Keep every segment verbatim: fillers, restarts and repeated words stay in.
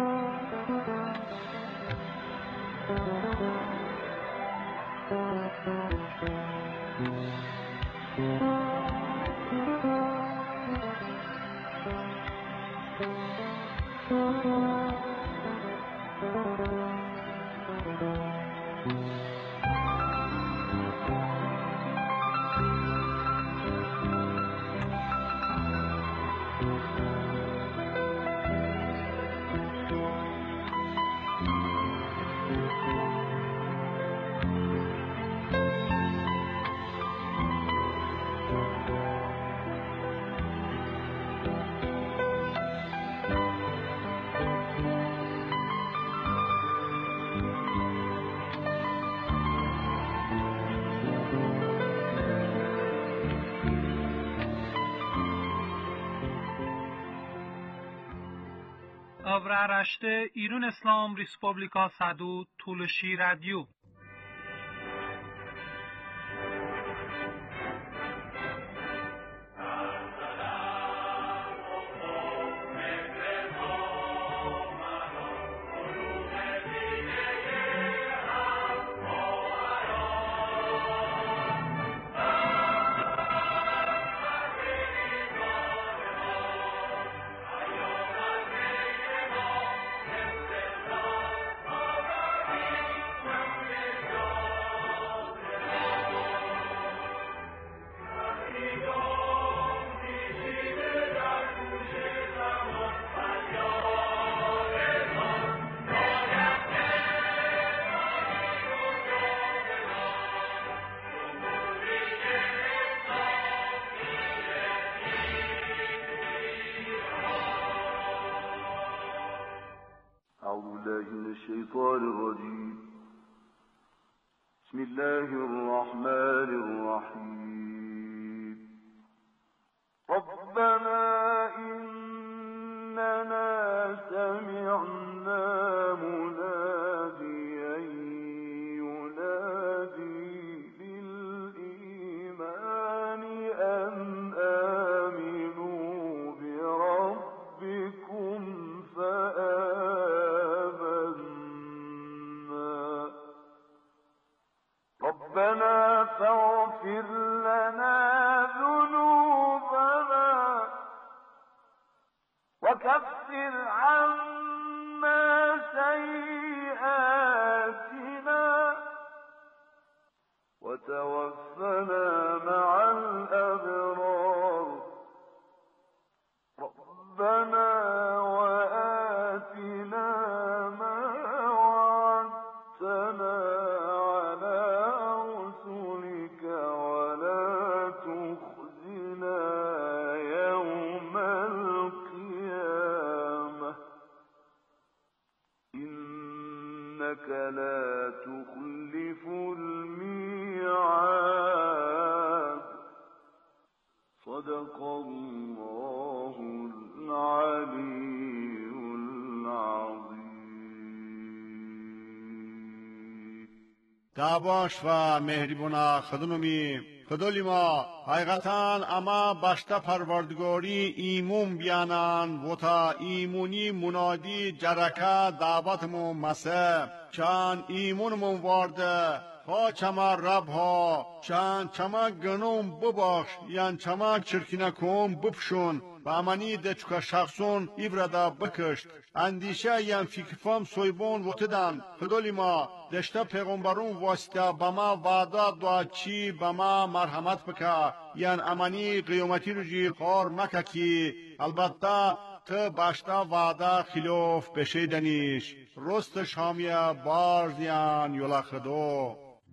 Avraaraşte İrun İslam Respublika Sadu Tuluşi Radyo. الشيطان الرجيم بسم الله الرحمن الرحيم ربنا إننا سمعنا مناديا ينادي للإيمان أن آمنوا بربكم فآمنا ربنا فاغفر لنا ذنوبنا وكفر عنا سيئاتنا وتوفنا مع الأبرار ربنا وآتنا ما وعدتنا على رسلك ولا تخزنا يوم القيامة إنك لا تخلف الميعاد صدق الله العلي العظيم. دعواش و مهربونا خدممی خدلی ما حقیقتاً اما باشتا پروردگاری ایمون بیانان و تا ایمونی منادی جرکه دعوتمون مسه چند ایمونمون وارده ها چما رب ها چند چما گنوم بباخش یان چما چرکینه کن بپشون و امانی دچکا شخصون ایبردا بکشت اندیشه یان فکرفام سویبون وطدن خدولی ما دشتا پیغمبرون واسطه بما وعده دعا چی بما مرحمت بکا یان امانی قیامتی رو جی خور مکا کی البته ته باشتا وعده خلاف بشیدنیش رست شامیه بارزیان یولا خدو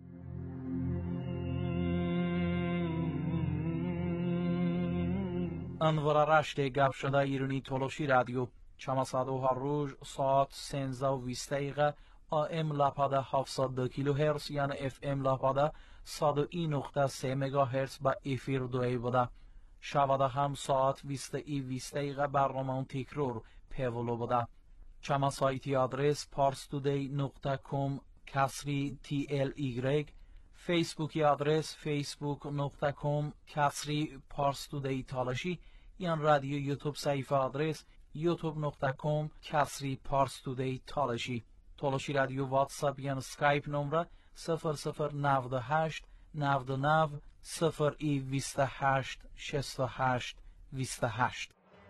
انور رشته گپ شده ایرانی تولوشی رادیو چماسادو هر روز ساعت سنزده و بیست دقیقه آم لاپاده هفتصد و دو کیلو هرتز یعنی اف ام لاپاده صد و یک نقطه سه مگا هرتز با افیر دوی بوده شواده هم ساعت بیست ای بیست دقیقه برنامه تکرار پیولو بوده چما سایتی آدرس پارستودی نقطه کام کسری تی ال ایگرگ فیسبوکی آدرس فیسبوک نقطه کام کسری پارستودی تالشی یان رادیو یوتیوب صحیفه آدرس یوتیوب دات کام کسری پارس تودی تالشی. تالشی رادیو واتساپ یا سکایپ نمره صفر صفر نود و هشت نود و نه صفر ای بیست و هشت شصت و هشت بیست و هشت.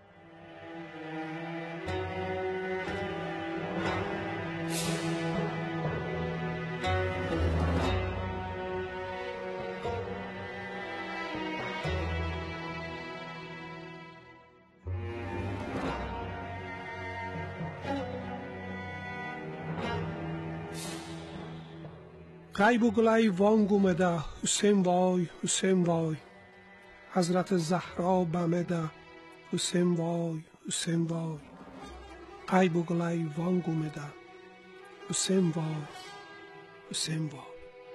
قیب و گلای وان گومده حسین وای حسین وای حضرت زهرا بمده حسین وای حسین وای قیب و گلای وان گومده حسین وای حسین وای.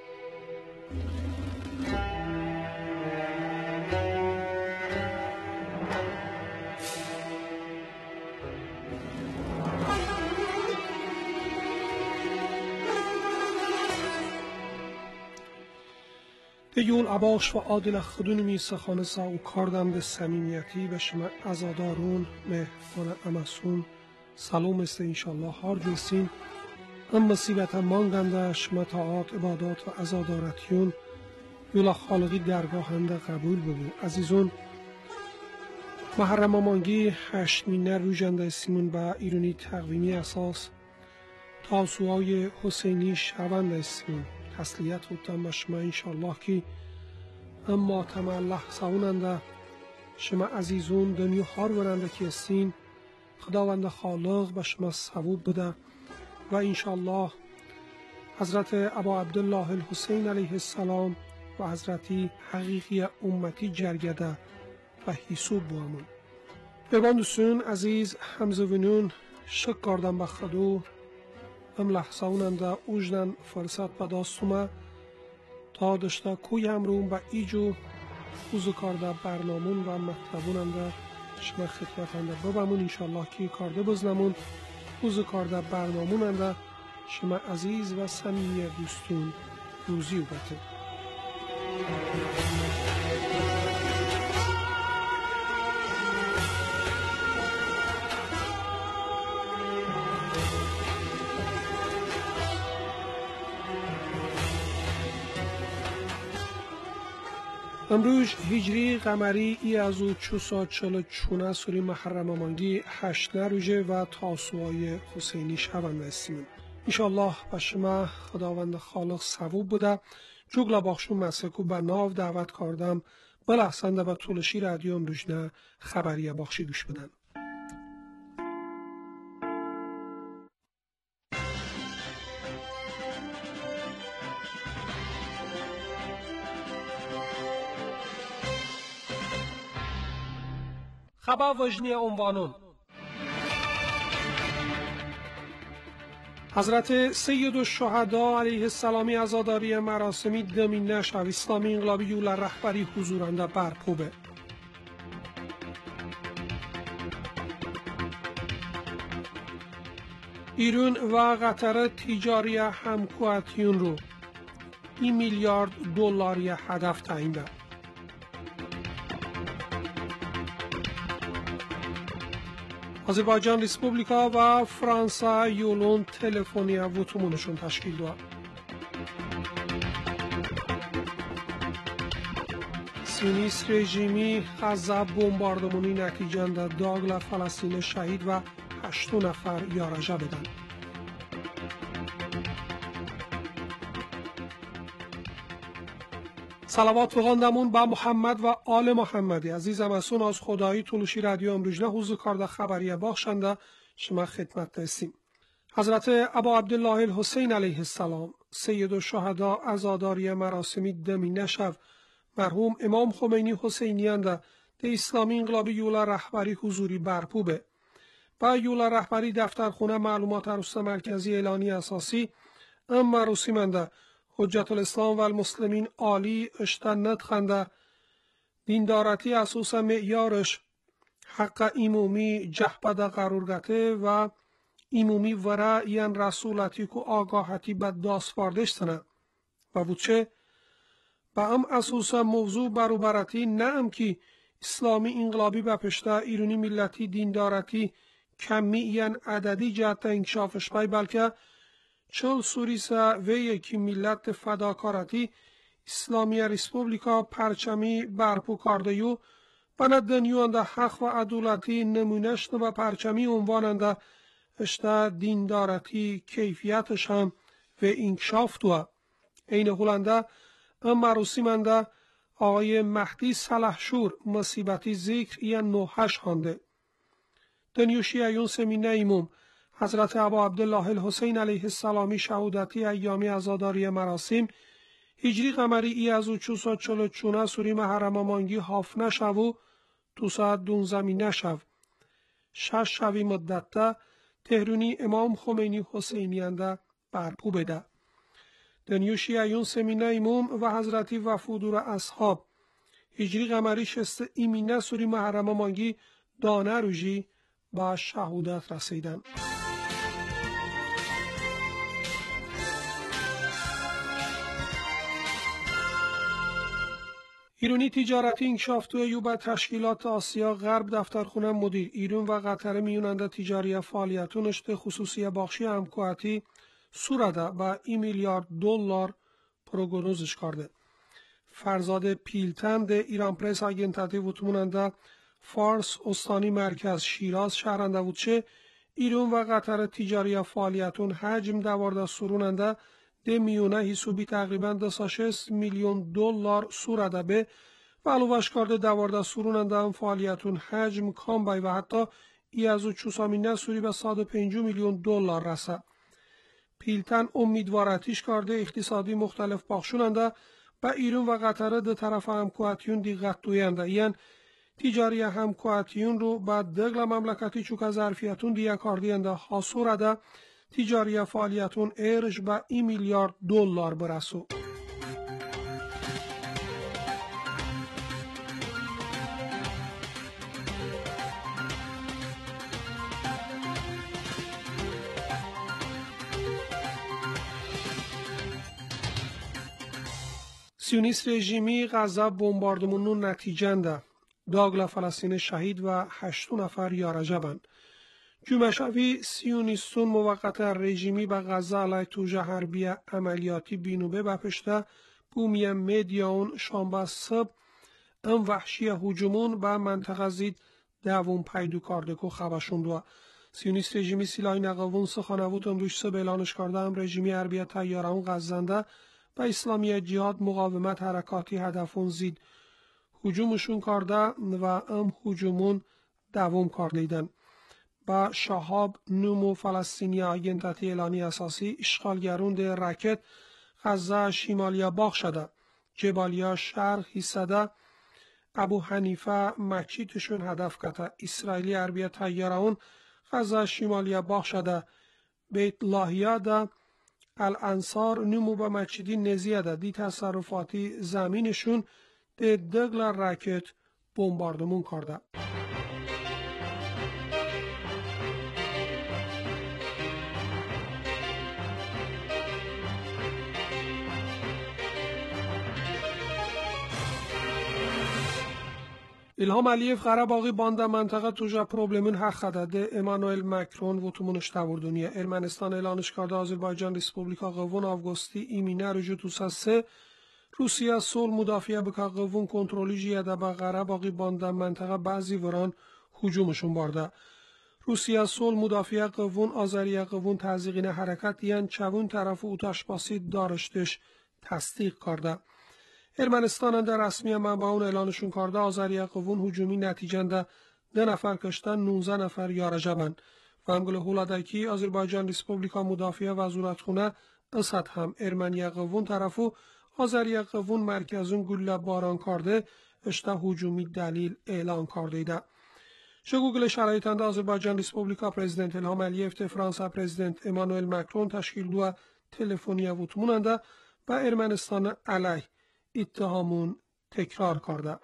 دیول عباش و عادل خودونمی سخانه سا و کاردم به سمیمیتی به شما ازادارون مهربان امسون سلام است انشالله هار جلسین ام مصیبت مانگنده شما طاعات عبادات و ازادارتیون یولا خالقی درگاهنده قبول ببو. عزیزون محرم مانگی هشتمینه روژنده سیمون به ایرانی تقویمی اساس تاسوهای حسینی شونده سیمون تسلیت بودم به شما انشالله که اما تمالله ساوننده شما عزیزون دنیا هار ورنده که استین خداوند خالق به شما ثواب بده و انشالله حضرت ابا عبدالله الحسین علیه السلام و حضرتی حقیقی امتی جرگده و حسوب بوامون. برباندوسون عزیز همزوینون شک کردم به خدو ام لحظاوننده اوجدن فرصت به داستومه تا داشته کوی همرون به ایجو اوزو کارده برنامون و مطلبوننده شما خدمتنده ببمون انشالله که کارده بزنمون اوزو کارده برناموننده شما عزیز و صمیمی دوستون روزی و بته. امروز هجری قمری ای از او چوسا چل چونه سوری محرم مانگی هشت روژه و تاسوهای حسینی شونده استیم. انشالله به شما خداوند خالق ثواب بوده. جوگلا باخشون مسکو به ناو دعوت کردم بلحسنده به طولشی رادیو امروزنه خبریه باخشی گوش بدن. خبر وجنی عنوانون حضرت سید الشهدا علیه السلامی عزاداری مراسمی دمینه شو اسلامی انقلابی یول رهبری حضورنده برپوبه. ایران و قطر تجاری همکواتیون رو این میلیارد دلاری هدف تعیین کرد. آذربایجان ریسپوبلیکا و فرانسه یولون تلفنی وطمونشون تشکیل داد. سیونیست رژیمی غزه بمباردمانی نتیجند داگل فلسطین شهید و هشت نفر یارجه بدن. صلوات بخواندمون با محمد و آل محمدی. عزیزم اسون از خدایی طولشی رادیو امروزنه حضور کارده خبریه باخشنده شما خدمت دستیم. حضرت ابا عبدالله الحسین علیه السلام سید الشهدا عزاداری مراسمی دمینه شو مرحوم امام خمینی حسینیانده ده اسلامی انقلابی یول رهبری حضوری برپوبه. با یول رهبری دفترخونه معلومات عروس مرکزی اعلانی اساسی ام مراسمنده حجت الاسلام و المسلمین عالی اشتنت خنده دیندارتی اساس معیارش حق ایمومی جهبده قرورگته و ایمومی وره این رسولتی که آگاهتی به داست فاردش سنه و بودچه با ام اساس موضوع بروبرتی نه ام که اسلامی انقلابی بپشته ایرانی ملتی دیندارتی کمیین عددی جهت انکشافش پای بلکه چل سوریسا و یکی ملت فداکارتی اسلامی ریسپوبلیکا پرچمی برپو کرده یو بنا دنیوانده حق و عدالتی نمونشت و پرچمی عنواننده اشتا دیندارتی کیفیتش هم و انکشاف دو. این هولنده ام مراسمنده آقای مهدی سلحشور مصیبتی ذکر یا نوحش خانده. دنیوشی ایون سمینه ایموم حضرت ابا عبدالله الحسین علیه السلامی شهودتی ایامی عزاداری مراسم هجری قمری ای از او چوسا چلو چونه سوری محرم مانگی حاف نشو دو ساعت دون زمین نشو شش شوی مدت تهرونی امام خمینی حسینیانده برپو بده. دنیوشی ایون سمینه ایموم و حضرتی وفودور اصحاب هجری قمری شست ایمینه سوری محرم مانگی دانه روژی با شهودت رسیدن. ایرانی تجارتی انکشافتو یو به تشکیلات آسیا غرب دفترخونه مدیر ایران و قطر میوننده تجاری فعالیتونشت خصوصی باخشی همکواتی سورده با ای میلیارد دلار پروگنوزش کرده. فرزاد پیلتند ایران پرس آگنتاتی وطموننده فارس استانی مرکز شیراز شهرنده بود چه ایران و قطر تجاری فعالیتون حجم دوارده سروننده ده میونه حسابی تقریبا دو تا شش میلیون دلار سورده به و علاوهش کرده دوارده سروننده هم فعالیتون حجم کام بای و حتی ای از او چوسامینه سوری به صد و پنجاه میلیون دلار رسه. پیلتن امیدوارتیش کرده اقتصادی مختلف باخشوننده و ایران و قطر ده طرف همکواتیون دیقت دوینده یعنی تجاری همکواتیون رو بعد دقل مملکتی چوک ظرفیتون دیگه کاردینده حاصور ده تجاری فعالیتون ارج به ای میلیارد دلار برسو. سیونیست رژیمی غزه بمباردمونون نتیجنده. داگلا فلسطین شهید و هشت نفر یارجبن. جمعشوی سیونیستون موقت رژیمی به غزه علیه توجه حربی عملیاتی بینوبه بپشته بومی مدیاون شنبه صبح ام وحشی هجومون به منطقه زید دوون پیدو کرده که خبشون دو. سیونیست رژیمی سلاحی نقوون سخانوود امروز صبح اعلانش کرده هم رژیمی حربی تیاران غزنده و اسلامی جهاد مقاومت حرکاتی هدفون زید هجومشون کرده و ام هجومون دوام کردیدن. با شهاب نومو فلسطینی آگنتاتی اعلانی اساسی اشغالگرون ده راکت غزه شمالیا باغ شده. جبالیا شرق حصده ابو حنیفه مسجدشون هدف کته. اسرائیلی حربی تیاران غزه شمالیا باغ شده. بیت لاهیا ده الانصار نومو به مسجدی نزیه ده دی تصرفاتی زمینشون ده دقل راکت بمباردمون کرده. الهام علیف قرار باقی بانده منطقه توجه پروبلمون حق خدده امانوئل مکرون و تومونش دوردونیه ارمنستان اعلانش کرده آذربایجان ریسپوبلیکا قوون آوگوستی ایمینه رو جو توسا سه روسیه سول مدافعه بکا قوون کنترولی جیده با قرار باقی بانده منطقه بعضی وران هجومشون بارده. روسیه سول مدافعه قوون آذریه قوون تزیقین حرکت یعن چوون طرف اوتاش باسی دارشتش تصدیق کرده. ارمنستان در رسمی منبعون اعلانشون کرده آذریه قوون هجومی نتیجنده ده نفر کشتن نوزده نفر یارجبن و همگل هولادکی آذربایجان ریسپوبلیکا مدافعه وزارتخونه اسد هم ارمنیه قوون طرفو آذریه قوون مرکزون گله باران کرده اشته هجومی دلیل اعلان کرده ده. شگوگل شرایطنده آذربایجان ریسپوبلیکا پرزیدنت الهام علیف فرانسه پرزیدنت امانوئل مکرون تشکیل دو تلفنی وطموننده و ارمنستان علیه اتهامون تکرار کرده.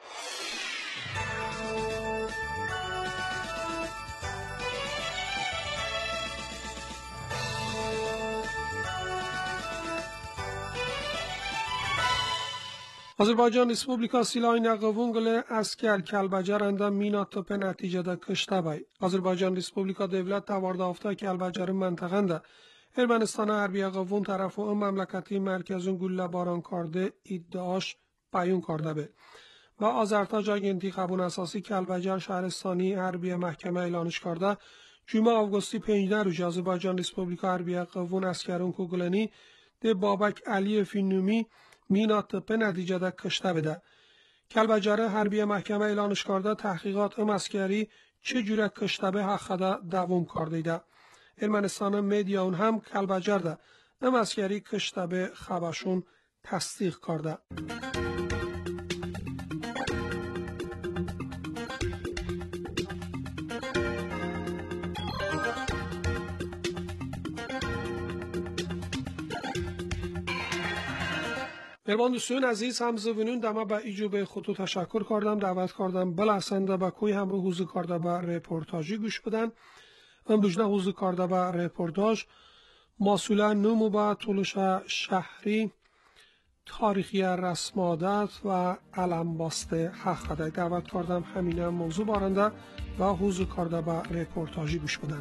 Azerbaycan Respublikası ilə aynağıvın qılı əskər Kəlbəcərəndə mina tıpı nəticədə kışta bay. Azerbaycan Respublika Devlet Tavarda hafta Kəlbəcərin məntəqəndə Ermənistana hərbiyə qıvun tərəfi o məmləkəti mərkəzin güllə baran kardı iddiaş bayun kardı bi. Və Azərtac agenti xəbun əsası Kəlbəcər şəhəristani hərbiyə məhkəmə ilanış kardı. Cümə avqusti پنجده روز Azerbaycan Respublika hərbiyə qıvun əskərin kuqləni de Babək Əliyev nümi مینا tıpı nəticədə kışta bide. Kəlbəcəri hərbiyə məhkəmə ilanış karda təhqiqat ım əskəri çi cürə kışta be haqqada davam kardıydı. Ermənistanın mediaun həm Kəlbəcərdə ım əskəri kışta be xabaşun təsdiq karda. مهربان دوستان عزیز همزبونون دما با ایجوب خودتو تشکر کردم دعوت کردم بلحسنده با کوی همرو حوزه کرده با رپورتاجی گوش بدن امروز نه حوزه کرده با رپورتاج مسئولا نمو با طولش شهری تاریخی رسم عادت و علمباست حق ده دعوت کردم همین موضوع بارنده و حوزه کرده با رپورتاجی گوش بدن.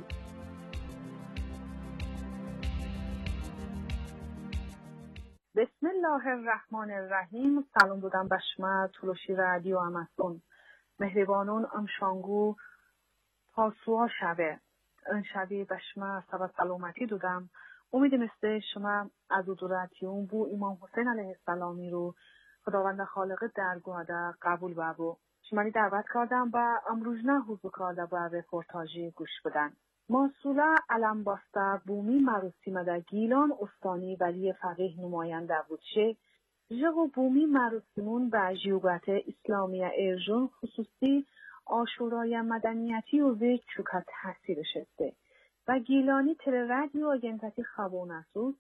بسم الله الرحمن الرحیم. سلام بودم به شما تلوشی رادیو اماسون مهربانون امشانگو پاسوا شوه این شبی به شما سبا سلامتی دودم. امیدم است شما از ادوراتیون بو امام حسین علیه السلامی رو خداوند خالق درگاهده قبول بابو شما دعوت کردم با امروزنه حضور کرده با رپورتاجی گوش بدن. مسئولا علمباسته بومی مراسم در گیلان استانی ولی فقیه نماینده بود شه جغو بومی مراسمون به جیوبت اسلامی ارجون خصوصی آشورای مدنیتی و ویک چوکا تحصیل شده و گیلانی تر رادیو آگنتاتی خبون اسوس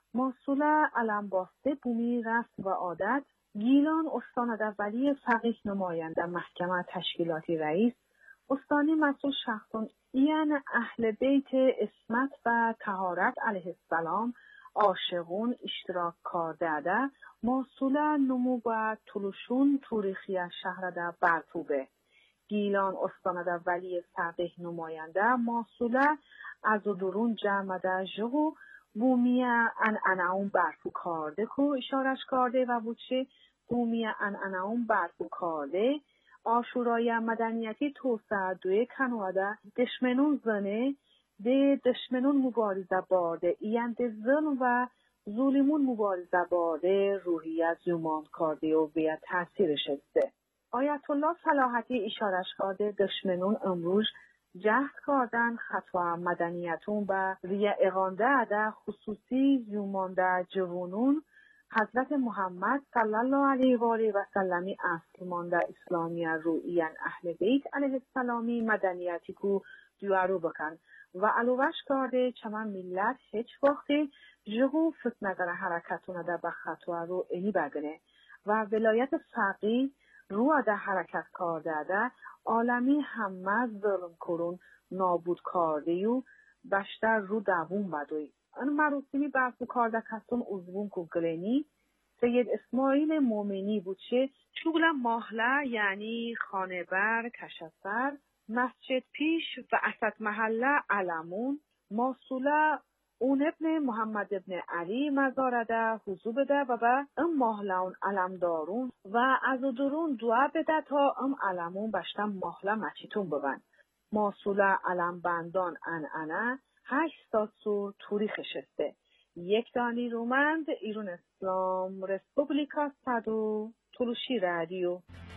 مسئولا علمباسته بومی رسم و عادت گیلان استان در ولی فقیه نماینده محکمه تشکیلاتی رئیس استانی مسئول شخصون یعنی اهل بیت اسمت و طهارت علیه السلام عاشقون اشتراک کرده مسئول نمو و طلوشون تاریخی شهر در برطوبه گیلان استان در ولی فقیه نماینده مسئول از درون جمع در جغو بومی انعناون برفو کرده که اشارش کرده و بودشه بومی انعناون برفو کرده آشورای مدنیتی توسعه دوی کنواده دشمنون زنه ده دشمنون مبارزه بارده این ده زن و ظلمون مبارزه بارده روحی از زمان کرده و بیاد تاثیر شده. آیت الله صلاحتی اشارش کرده دشمنون امروز جهد کردن خطوه مدنیتون و ریا اقانده ده خصوصی زمانده جوانون حضرت محمد صلی الله علیه و آله و سلمی اصل مانده اسلامی رویین اهل بیت علیه السلامی مدنیتی کو دیوارو بکن و علوش کرده چما ملت هیچ وقتی جغو فتنه در حرکتونه در بخطوه رو اینی بگنه و ولایت فقیه رو در حرکت کرده در عالمی همه ظلم کرون نابود کرده و بشتر رو دوون بدوی ان مراسمی برفو کرده کسون عضوون کوگلینی سید اسماعیل مومنی بود چه شغل ماهله یعنی خانه‌بر کشسر مسجد پیش و اسد محله علمون موصوله اون ابن محمد ابن علی مزارده حضور بده و به ام ماهله اون علم دارون و از درون دعا بده تا ام علمون بشتم ماهله مچیتون ببن موصوله علم بندان انعنه هشت سور تاریخ شسته یک دانی رومند ایران اسلام رسپوبلیکا صدو تلوشی رادیو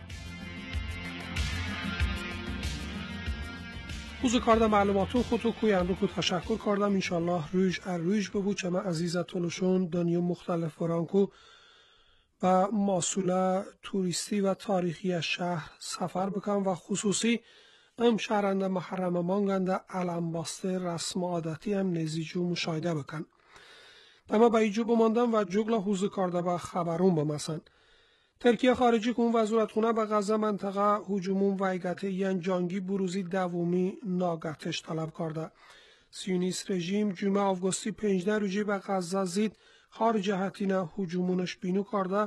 حوزه کردم معلوماتو خودتو کویندو که تشکر کردم انشالله رویج ار رویج ببو چه من عزیزت تلوشون دنیا مختلف فرانکو و مسئوله توریستی و تاریخی شهر سفر بکنم و خصوصی ام شهرنده محرم مانگنده علم باسته رسم عادتی هم نزیجو مشاهده بکن. اما با ایجو بماندم و جگل حوزه کرده با خبرون بمسن. ترکیه خارجی کن وزارت خونه به غزه منطقه هجومون ویگت یان جانگی بروزی دومی ناگتش طلب کرده. سیونیست رژیم جمعه آوگوستی پنجده روزی به غزه زید خارج جهتینه هجومونش بینو کرده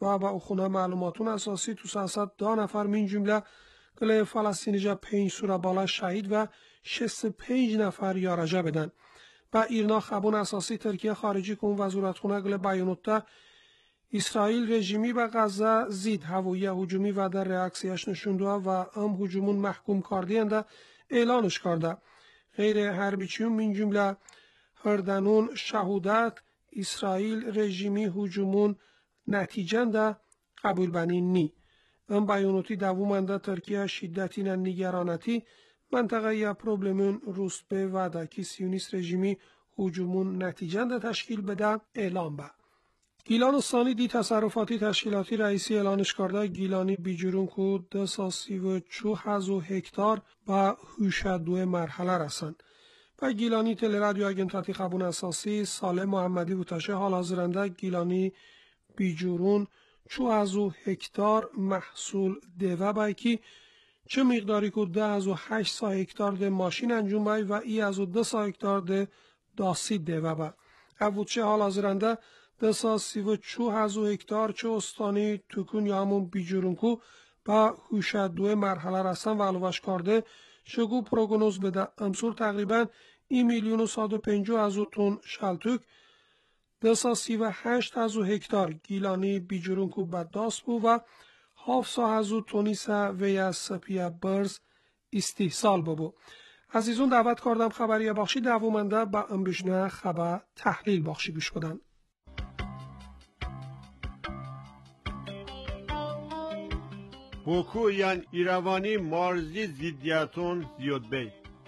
و با اخونا معلوماتون اساسی تو سیاست ده نفر من جمله گله فلسطینیجا پنج سوره بالا شهید و شصت و پنج نفر یارجه بدن. و ایرنا خبون اساسی ترکیه خارجی کن وزارتخونه گله بیانوته اسرائیل رژیمی به غزه زید هوایی هجومی و در ریاکسیش نشونده و ام هجومون محکوم کردینده اعلانش کرده. غیر حربیچیون من جمله هردنون شهودت اسرائیل رژیمی هجومون نتیجنده قبول بنی نی. ام بیانوتی دوومنده ترکیه شدتی نگرانتی منطقه یا پروبلمون روسبه و داکی سیونیست رژیمی هجومون نتیجنده تشکیل بده اعلام به. گیلان ثانی دی تصرفاتی تشکیلاتی رئیسی اعلانش کرده گیلانی بیجورون کو ده ساسی و چو هزو هکتار و هوشه دو مرحله رسند. و گیلانی تل رادیو اگنتاتی خبون اساسی ساله محمدی بوتاشه حال حاضرنده گیلانی بیجورون چو هزو هکتار محصول دوه بایکی چه مقداری که ده از و هشت سا هکتار ده ماشین انجام بای و ای از و ده سا هکتار ده داسی دوه با. اوچه حال حاضرنده ده سا سی و چو از و هکتار چه استانی توکون یا همون بیجورون کو با هوشه دو مرحله رسن و علوش کرده شگو پروگنوز بده امسور تقریبا ای میلیون و صد و پنجاه از و تون شلتوک ده سا سی و هشت از و هکتار گیلانی بیجورون کو بدداست بو و هاف سا از و تونیسا و یا سپیا برز استحصال ببو. عزیزون دعوت کردم خبری بخشی دوومنده با امبشنه خبر تحلیل بخشی گوش بدن. بوکو یان ایروانی مارزی زیدیاتون زیاد بی.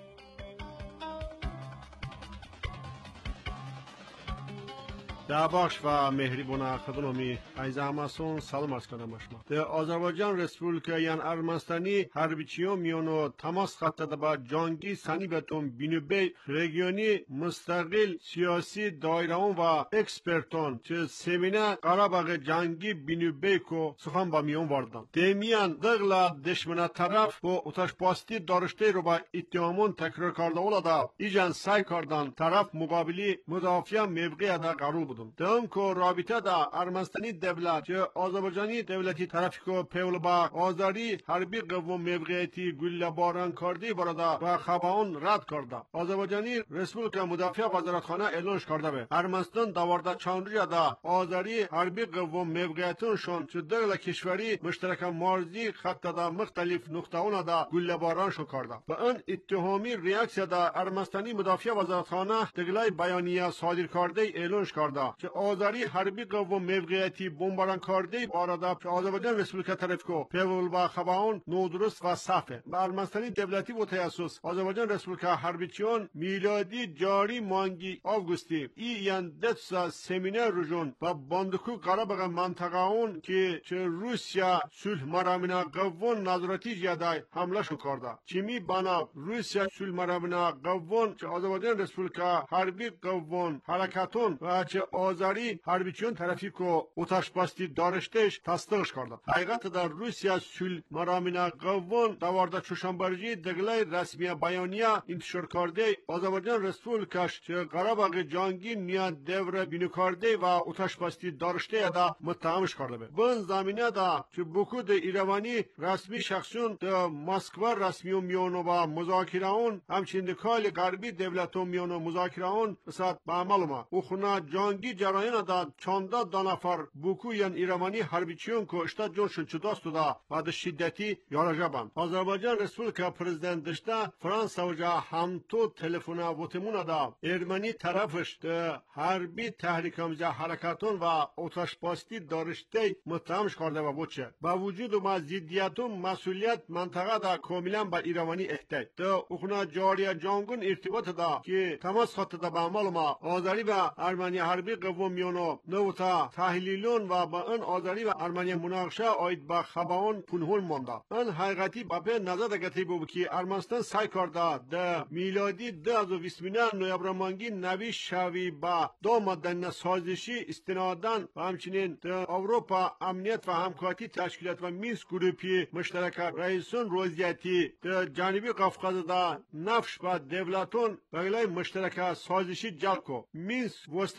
دعواش و مهربون خدمتی عزیز همسون سلام عرض کنم به شما. در آذربایجان رسپوبلیکا یان ارمنستانی حربیچیو میونو تماس خط با جنگی سنی بهتون بینوبی رژیونی مستقل سیاسی دایرهون و اکسپرتون چه سمینه قراباغ جنگی بینوبی کو سخن با میون واردن. دمیان دغلا دشمن طرف با اتش پاستی دارشته رو با اتهامون تکرار کرده ولادا ایجان سعی کردن طرف مقابلی مدافع موقع دا قرار دم کو رابطه دا ارمنستانی دولت که آذربایجانی دولتی طرفی کو پیول با آذری حربی قوم موقعیتی گله باران کردی برادا و خبران رد کرده. آذربایجانی رسپوبلیکا مدافع وزارتخانه اعلانش کرده به ارمنستان دوارده چند روز دا آذری حربی قوم موقعیتونشون چه دغل کشوری مشترک مارزی خط دا مختلف نقطه‌ها دا گله باران شو کرده. و ان اتهامی ریاکسیا دا ارمنستانی مدافع وزارتخانه دغلای بیانیه صادر کرده اعلانش کرده که آذری حربی قوم موقعیتی بمباران کرده باردا که آذربایجان رسپوبلیکا طرف کو پیول با خبران نودرست و صافه. با ارمنستانی دولتی و تاسیس آذربایجان رسپوبلیکا حربیچیون میلادی جاری مانگی آگوستی ای یان دتسا سمینر رجون و باندکو قراباغ منطقه اون که چه روسیا صلح مرامنا قوون نظارتی جدای حمله شو کرده. چیمی بنا روسیا صلح مرامنا قوون که آذربایجان رسپوبلیکا حربی قوون حرکتون و چه آذری حربیچیون طرفی کو اتش باستی دارشتش تصدیقش کرده. حقیقت در روسیا صلح مرامنا قوون دوارده چوشنبرجی دغلای رسمی بیانیه انتشار کرده آذربایجان رسپوبلیکاش که قراباغ جنگی نیا دوره بینو کرده و اتش باستی دارشته دا متهمش کرده به. بن زمینه دا که بوکو د ایروانی رسمی شخصون د مسکو رسمی میونو با مذاکره اون همچنین کال غربی دولتون میونو مذاکره اون بسات با معلومه او خنا جنگی جرایان دا چانده دا نفر بوکو یان ایروانی حربیچیون کو اشتا جونشون چداستو دا بعد شدتی یارجه بند. آذربایجان رسپوبلیکا پرزیدنت دشته فرانسا و جا همتو تلفونه وطمونه دا ارمنی طرفش دا حربی تحریک همزه حرکتون و اتش باستی دارشته متهمش کرده و بوچه. با وجود و زیدیتون مسئولیت منطقه دا کاملا با ایروانی احتیج. دا اخنا جاری جانگون ارتباط دا که تماس خط دا با معلومه آذری و ارمنی حربی قوم میونو نوتا تحلیلون و با ان آذری و ارمنی مناقشه آید با خبران پنهون مانده. ان حقیقتی با به نظر دگتی بود که ارمنستان سعی کرده ده میلادی ده از و بیسمینه نویبرمانگی نوی شوی با دو مدن سازشی استنادن و همچنین ده اروپا امنیت و همکاری تشکیلات و مینسک گروپی مشترک رئیسون روزیتی ده جانبی قفقاز دا نفش و دولتون بغلای مشترک سازشی جلکو مینسک وستچی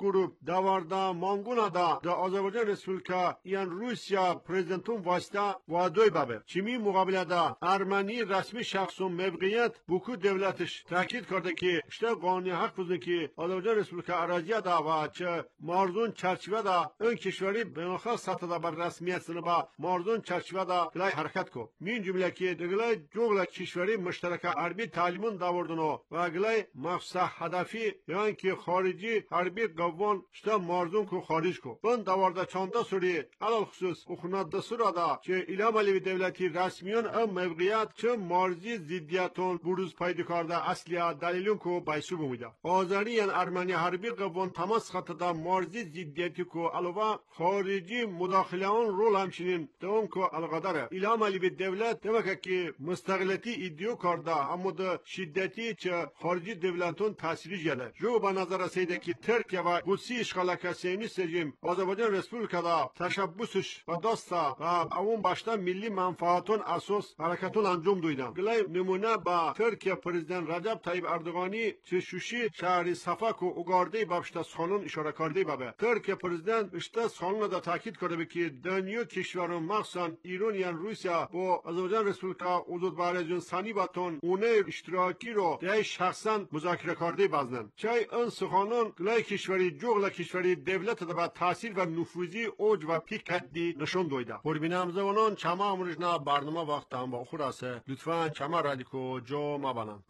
گروپ دوارده مانگونا دا دا آذربایجان رسپوبلیکا یان روسیا پرزیدنتون واسطه و دوی بابه چیمی مقابله دا ارمنی رسمی شخص و موقعیت بوکو دولتش تاکید کرده که اشته قانونی حق بزنه که آذربایجان رسپوبلیکا اراضیه دا و چه مارزون چرچیوه دا اون کشوری بناخال سطح دا بر رسمیت سنه با مارزون چرچیوه دا گلای حرکت کو مین جمله که دگلای جوگل کشوری مشترک حربی تعلیمون داوردنو و گلای مفسح هدفی یان که خارجی حربی گوان شتا مارزون کو خارج کو بن داورده چانتا سوری علال خصوص اخنات دسورا دا چه ایلام علیوی دولتی رسمیان ام موقعیت چه مارزی زیدیتون بروز پیدا کرده اصلی دلیلون کو بایسو بومیده آذری یان ارمنی حربی گوان تماس خط دا مارزی زیدیتی کو علاوه خارجی مداخله اون رول همچنین دوم کو القدره ایلام علیوی دولت دمکه که مستقلیتی ایدیو کرده اما دا شدتی چه خارجی دولتون تاثیری جله جو به نظر رسیده که ترکیه و قدسی اشغالک سیونیست رژیم آذربایجان رسپوبلیکا دا تشبسش و داستا و اون باشتا ملی منفعتون اساس حرکتون انجام دویدن گلای نمونه با ترکیه پرزیدنت رجب طیب اردوغانی چه شوشی شهر صفاک و اوگارده بابشتا سخانون اشاره کرده بابه ترکیه پرزیدنت اشتا سخانون دا تاکید کرده که دنیا کشورون مخصوصا ایران یا روسیا با آذربایجان رسپوبلیکا وجود بارزون سانی باتون اونه اشتراکی رو ده شخصا مذاکره کرده بازنن چای ان سخانون گلای کشوری جوغل کشوری دولت دا با تاثیر و نفوذی اوج و پیک دی نشون دویده قربینم زوانان چما امروزنا برنامه وقت هم با خوراسه لطفا چما رادیکو جو مبانن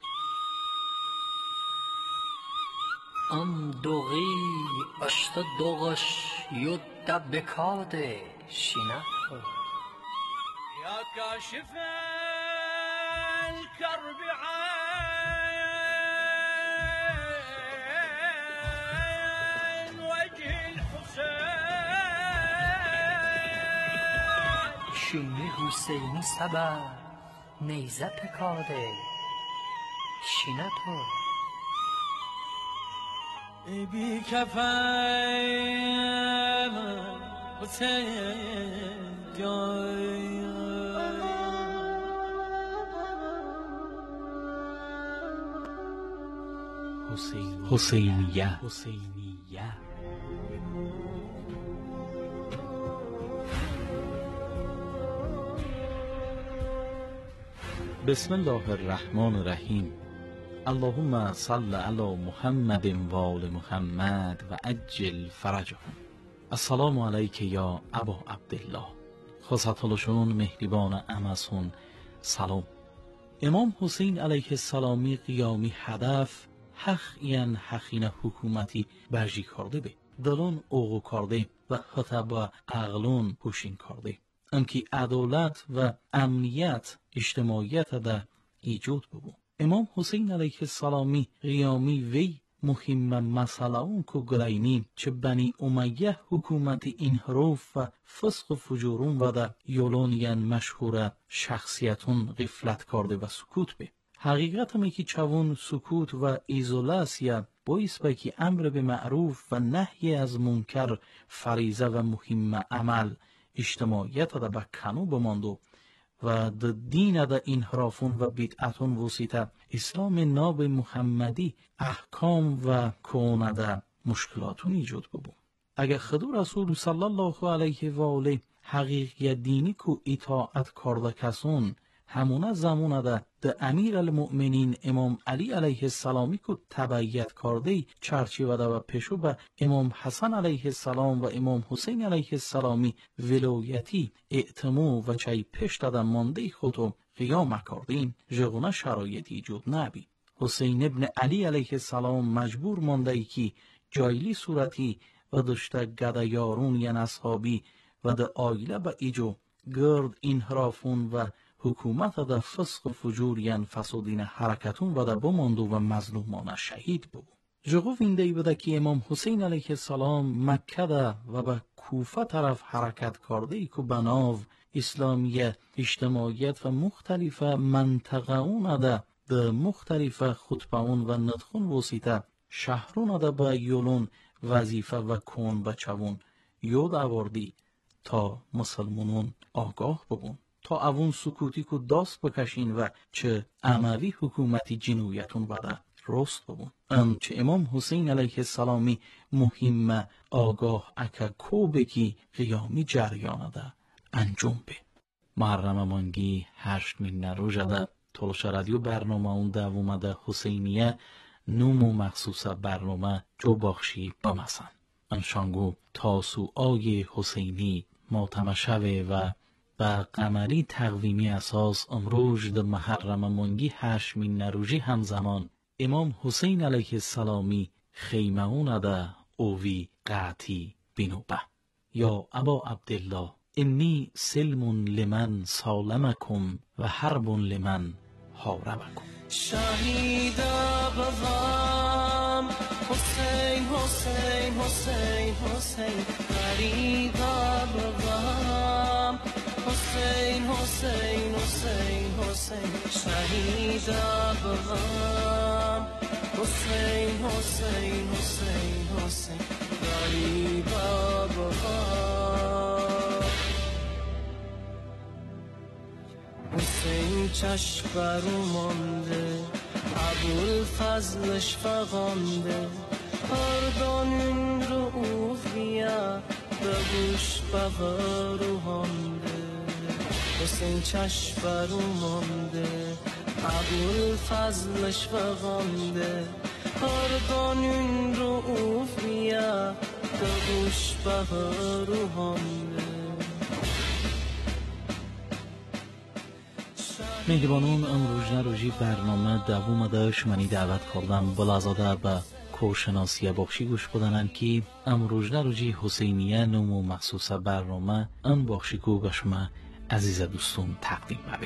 ام دوغی اشت دوغش یود بکاده شینه یا کاشف الكرب عن وجه الحسين شینه حسینی سبا نیزه پکاده شینه تو ای بی کفن حسین جای حسینیه حسینیه بسم الله الرحمن الرحیم اللهم صل علی محمد و آل محمد و عجل فرجهم. السلام علیک یا ابا عبدالله. خواستالشون مهربان امسون سلام. امام حسین علیه السلامی قیامی هدف حق این حقین حکومتی برجی کرده به دلون اوغو کرده و خطب و عقلون پوشین کرده ام که عدالت و امنیت اجتماعیت در ایجاد ببو. امام حسین علیه السلامی قیامی وی مهم مسئله اون که گرینی چه بنی امیه حکومت انحراف و فسق و فجورون و در یولانیان مشهور شخصیتون غفلت کرده و سکوت به. حقیقت همی که چون سکوت و ایزولاسیا باعث به که امر به معروف و نهی از منکر فریضه و مهم عمل اجتماعیت دا به کنو بماندو و د دین دا انحرافون و بدعتون وسیطه اسلام ناب محمدی احکام و کونه دا مشکلاتون ایجاد ببون. اگر خدو رسول صلی الله علیه و آله حقیقی دینی کو اطاعت کرده کسون همونه زمونه ده ده امیر المؤمنین امام علی علیه السلامی که تبعیت کرده چرچی و ده و پیشو به امام حسن علیه السلام و امام حسین علیه السلامی ولایتی اعتمو و چای پشت ده مانده خودو قیام کردین جغونه شرایطی ایجاد نبی. حسین ابن علی علیه السلام مجبور مانده ای که جایلی صورتی و دشته گدایارون یا اصحابی و ده آیله به ایجو گرد انحرافون و حکومت در فسق و فجور یعن فسادین حرکتون و در بماندو و مظلومان شهید بود. جغو وینده بوده که امام حسین علیه السلام مکه ده و به کوفه طرف حرکت کرده ای که بناو اسلامی اجتماعیت و مختلف منطقه اون ده به مختلف خطبه اون و ندخون وسیطه شهرون ده به یولون وظیفه و کون بچوون یاد آوردی تا مسلمانون آگاه ببون. تا اون سکوتی که داست بکشین و چه عموی حکومتی جنویتون بده راست بون ام چه امام حسین علیه السلامی مهم آگاه اکا کو بگی قیامی جریانه ده انجام به محرم مانگی هشت مین نروژه ده تولش رادیو برنامه اون دوومه ده حسینیه نومو مخصوص برنامه جو بخشی بمسن انشانگو تاسو آی حسینی ماتمشوه و با قمری تقویمی اساس امروز در محرم مانگی هشمین نروژی همزمان امام حسین علیه السلامی خیمه اونه ده اوی قاطی بینوبه یا ابا عبدالله انی سلم لمن سالمکم و حرب لمن حاربکم شهیدا بوام حسین حسین حسین حسین غریبا بوام حسین حسین حسین حسین شهیدا بوام حسین حسین حسین حسین غریبا بوام حسین چشم برو مانده ابوالفضلش فغانده اردانون رو اوفیا به گوش بغارو هانده حسین چشم برو مانده ابوالفضلش فغانده اردانون رو اوفیا به گوش بغارو هانده مهربانون امروز نروژی برنامه دوم داشت منی دعوت کردم بلازاده به کورشناسی بخشی گوش بدنن که امروز نروژی حسینیه نومو مخصوص برنامه ان بخشی کو به شما عزیز دوستون تقدیم ببین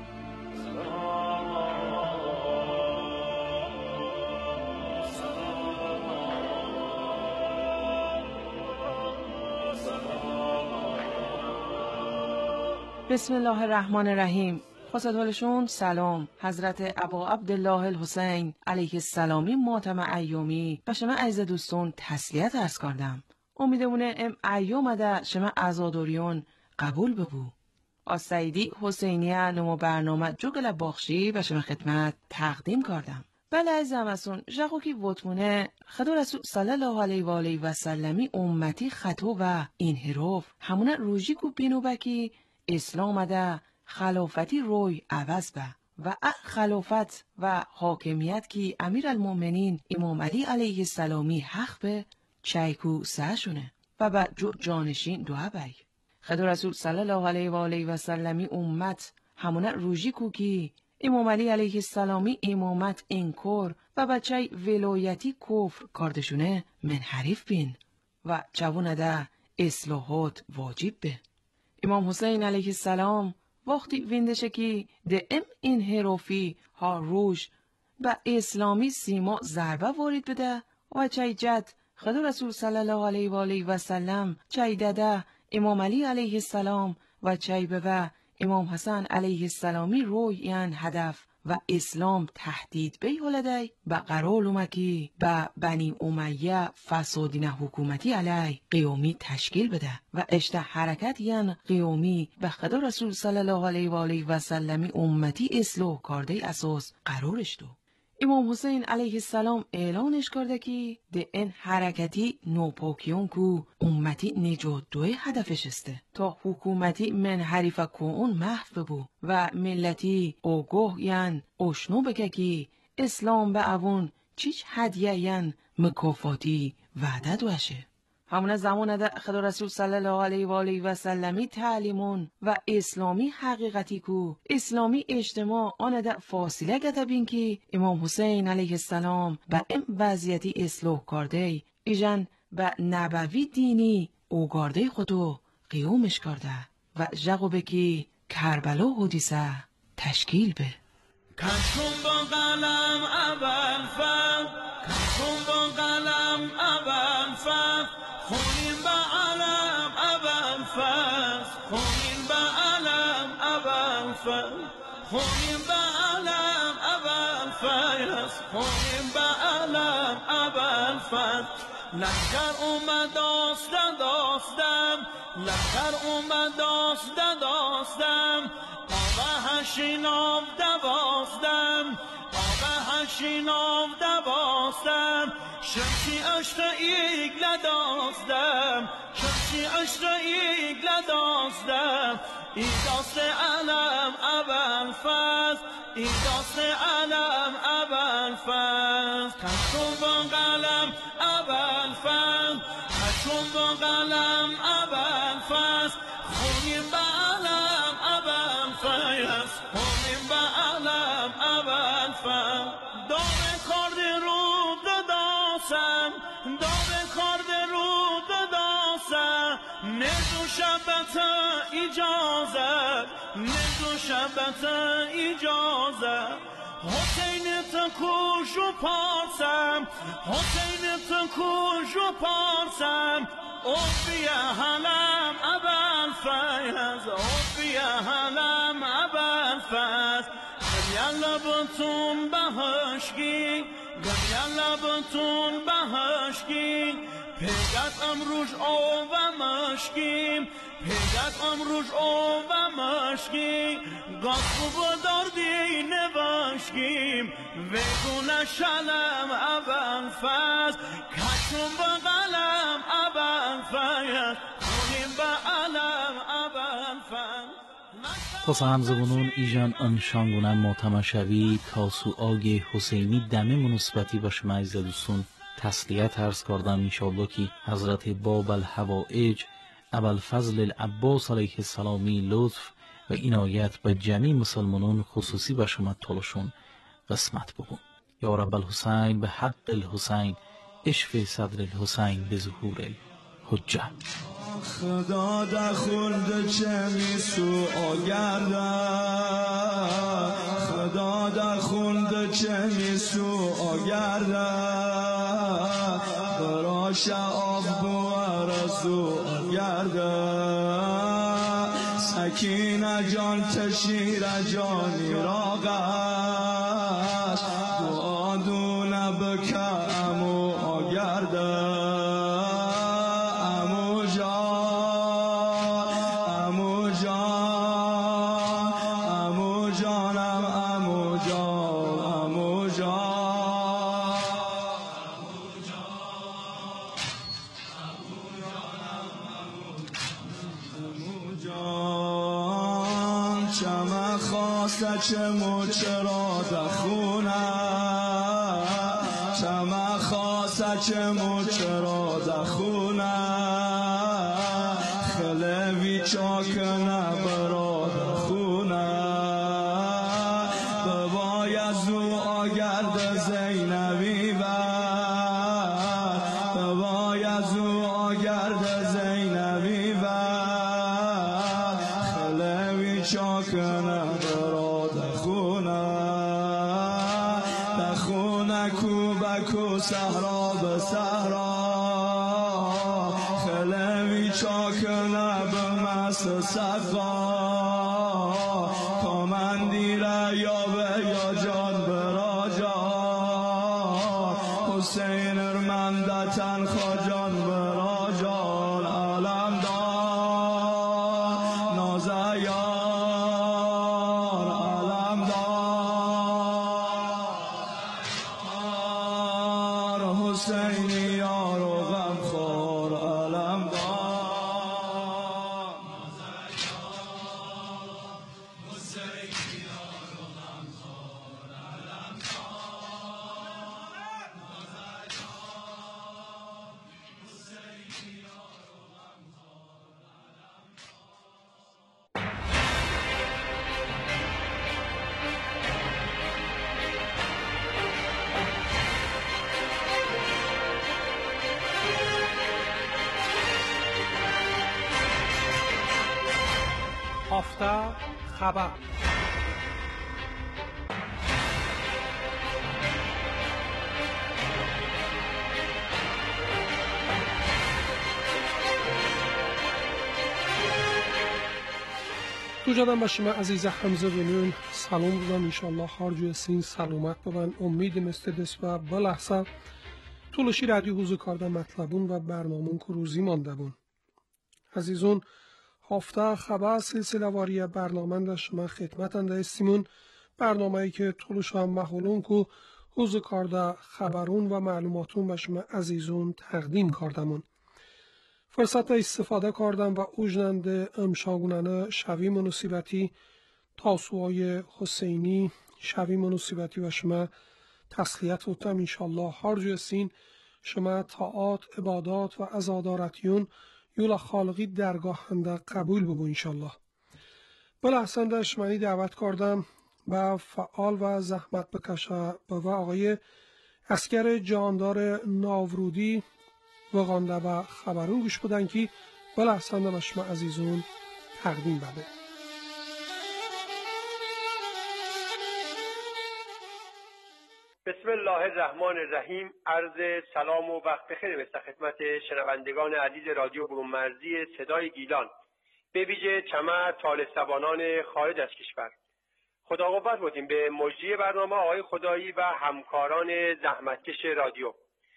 بسم الله الرحمن الرحیم. خواسته‌الشون سلام. حضرت ابا عبدالله الحسین علیه السلامی ماتم ایومی و شما عزیز دوستون تسلیت عرض کردم. امیدمونه ام ایوم ده شما عزاداریون قبول ببو. از سیدی حسینیه نمو برنامه جوگل باخشی و شما خدمت تقدیم کردم. بله عزیزم ازون جاکو کی وطمونه خدا رسول صلی الله علیه و آله و سلمی امتی خطو و این حروف همونه روژی کو بینو بکی اسلام ده خلافتی روی عوض به و خلافت و حاکمیت کی امیر المومنین امام علی علیه السلامی حق به چایکو سهشونه و با جو جانشین دعا بی خدا رسول صلی الله علیه و آله و سلمی امت همونه روژی کو کی امام علی علیه السلامی امامت انکار و بچه ولایتی کفر کاردشونه منحریف بین و جوونه ده اصلاحات واجب به امام حسین علیه السلام وقتی ویندشه که ده ام این حروفی ها روش به اسلامی سیما ضربه وارد بده و چای جد خدا رسول صلی الله علیه و آله و سلم چای داده امام علی علیه السلام و چای به امام حسن علیه السلامی روی این هدف و اسلام تهدید به هلده و قرار اومکی به بنی امیه فسادین حکومتی علی قیومی تشکیل بده و اشته حرکت یعن قیومی به خدا رسول صلی الله علیه و آله و سلمی امتی اصلاح کرده اساس قرارش دو. امام حسین علیه السلام اعلانش کرده که ده این حرکتی نوپاکیون کو امتی نجات دوی هدفش استه تا حکومتی منحریف کون محو ببو و ملتی اوگوه ین اشنو بگه که اسلام به اون چیچ هدیه ین مکافاتی وعده دوشه. همون زمان ده خدا رسول صلی الله علیه و آله و سلمی تعلیمون و اسلامی حقیقتی کو اسلامی اجتماع آن ده فاصله گده بین که امام حسین علیه السلام به این وضعیتی اصلاح کرده ایجن به نبوی دینی اوگارده خودو قیومش کرده و جغو بکی کربلا حدیثه تشکیل به کشون با قلم اول فهم کشون با قلم اول فهم خونین با علم اول فهم خونین با علم اول فهم خونین با علم اول فهم خونین با علم اول فهم لشکر اومد داستم داستم لشکر اومد داستم داستم آقا هشینام دوازدم هشین av دوازدم شمسی اشتا ایگل دازدم شمسی اشتا ایگل دازدم ای داست علم اول فز ای داست علم اول فز کشون با قلم اول فز کشون با قلم اول فز خونیم به علم اول فز خونیم به علم اول فز دام کارد رو داداسم دام کارد رو داداسم ندو شبت اجازه ندو شبت اجازه حسین تا کوش و پارسم حسین تا کوش و پارسم اوفی حلم اول فیض اوفی حلم اول فیض گمیل بطون بهشگی گمیل بطون بهشگی پیگت امروش او و مشکیم پیگت امروش او و مشکیم گاز خوب داردی نباشکیم ویگونه شلم اول فز کشون با قلم اول فز خونیم با علم اول فز تا همزبونون ایجان انشانگونن ماتمشوی کاسو آگ حسینی دمه مناسبتی با شما عزیز دوستون تسلیت عرض کردم انشاءالله که حضرت باب الحوائج ابوالفضل العباس علیه السلامی لطف و عنایت به جمعی مسلمانان خصوصی به شما طولشون قسمت بگون. یا رب الحسین به حق الحسین اشف صدر الحسین به ظهور الحجه. خدا در خلد چه میسو آگرده خدا در خلد چه میسو آگرده براش آب بوارسو آگرده سکینه جان تشیر جانی راغش دعا دونه بکه امو آگرده چه موچرا دخونه چما خاصه چه موچرا دخونه خلوی چاکنه برا دخونه ببای از او آگرد زینبی بر ببای از او آگرد زینبی بر خلوی چاکنه برا کو صحرا به صحرا خلوی چاکنه به مست صفا کامندی را یا به یا جان برا جان حسین ارمندتن خواجان برا جان علم دار نازیار علم دار حسینی یار و غم خور علم دار حسینی یار و غم خور علم هفته خبر. تو جانم به شما عزیز حمزه بینون سلام بودم انشالله هر جوی سین سلامت بودن امید مستدس و بلحظه طولشی رادیو حوزو کارده مطلبون و برنامون که روزی مانده بون. عزیزون هفته خبر سلسله واری برنامه در شما خدمتنده استیمون برنامه‌ای که طولش هم محولون کو حوز کارده خبرون و معلوماتون به شما عزیزون تقدیم کردمون. فرصت استفاده کردم و اوجننده امشاگونانه شوی مناسبتی تاسوهای حسینی شوی مناسبتی و شما تسلیت بودم انشالله هر جوستین شما طاعات عبادات و عزادارتیون یولا خالقی درگاهنده قبول ببو انشالله. بله احسن در شمانی دعوت کردم و فعال و زحمت بکشه و آقای اسکر جاندار ناورودی وقانده و خبرون گوش بودن که بله احسن در شما عزیزون تقدیم بده. بسم الله الرحمن الرحیم. عرض سلام و وقت بخیر به خدمت شنوندگان عزیز رادیو برون مرزی صدای گیلان، به ویژه چمر طالسبانان خارج از کشور. خدا قوت بودیم به مجری برنامه آقای خدایی و همکاران زحمتکش رادیو.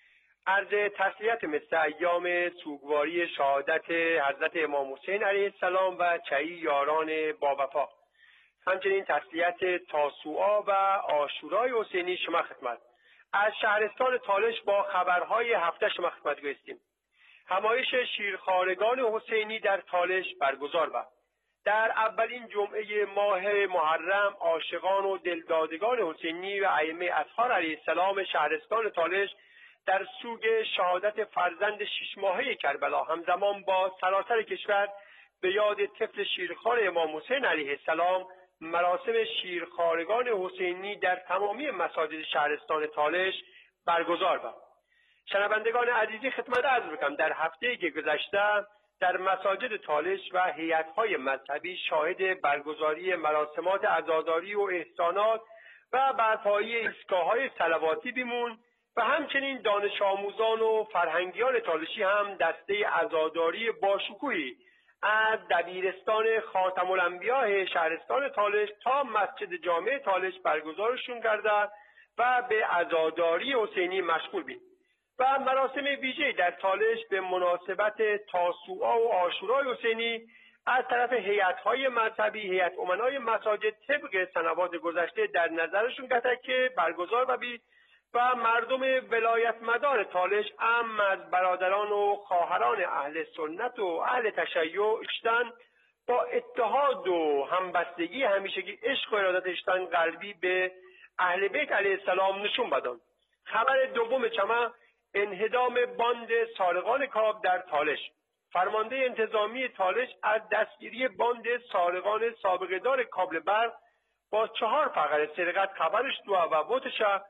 عرض تسلیت مثل ایام سوگواری شهادت حضرت امام حسین علیه السلام و چهی یاران با وفا، همچنین تسلیت تاسوعا و عاشورای حسینی شما خدمت. از شهرستان تالش با خبرهای هفته شما خدمت گویستیم. همایش شیرخوارگان حسینی در تالش برگزار بود. در اولین جمعه ماه محرم عاشقان و دلدادگان حسینی و ائمه اطهار علیه السلام شهرستان تالش در سوگ شهادت فرزند شش ماهه کربلا همزمان با سراسر کشور به یاد طفل شیرخوار امام حسین علیه السلام مراسم شیرخوارگان حسینی در تمامی مساجد شهرستان تالش برگزار بود. شنوندگان عزیزی خدمت عرض می‌کنم در هفته‌ای که گذشته در مساجد تالش و هیئت‌های مذهبی شاهد برگزاری مراسمات عزاداری و احسانات و برپایی ایستگاه‌های صلواتی بیمون و همچنین دانش آموزان و فرهنگیان تالشی هم دسته عزاداری باشکوهی از دبیرستان خاتم الانبیاء شهرستان تالش تا مسجد جامع تالش برگزارشون کرده و به عزاداری حسینی مشغول بید و مراسم ویژه‌ای در تالش به مناسبت تاسوعا و عاشورای حسینی از طرف هیئت‌های مذهبی، هیئت امنای مساجد طبق سنوات گذشته در نظرشون گرفت که برگزار ببید و مردم ولایت مدار تالش ام از برادران و خواهران اهل سنت و اهل تشیع اشتن با اتحاد و همبستگی همیشگی عشق و ارادت اشتن قلبی به اهل بیت علیه السلام نشون بدن. خبر دوم چما انهدام باند سارقان کاب در تالش. فرمانده انتظامی تالش از دستگیری باند سارقان سابقه دار کابل برق با چهار فقره سرقت خبرش دو و بوتشه.